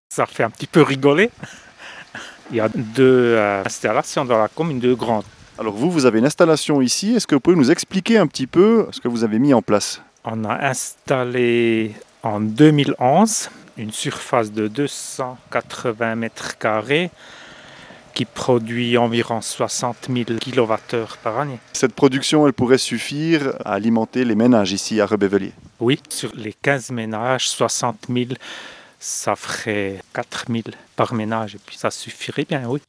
Ça fait un petit peu rigoler. Il y a deux installations dans la commune, deux grandes. Alors vous avez une installation ici. Est-ce que vous pouvez nous expliquer un petit peu ce que vous avez mis en place? On a installé en 2011 une surface de 280 mètres carrés qui produit environ 60 000 kWh par année. Cette production, elle pourrait suffire à alimenter les ménages ici à Rebévelier. Oui, sur les 15 ménages, 60 000, ça ferait 4 000 par ménage et puis ça suffirait bien, oui.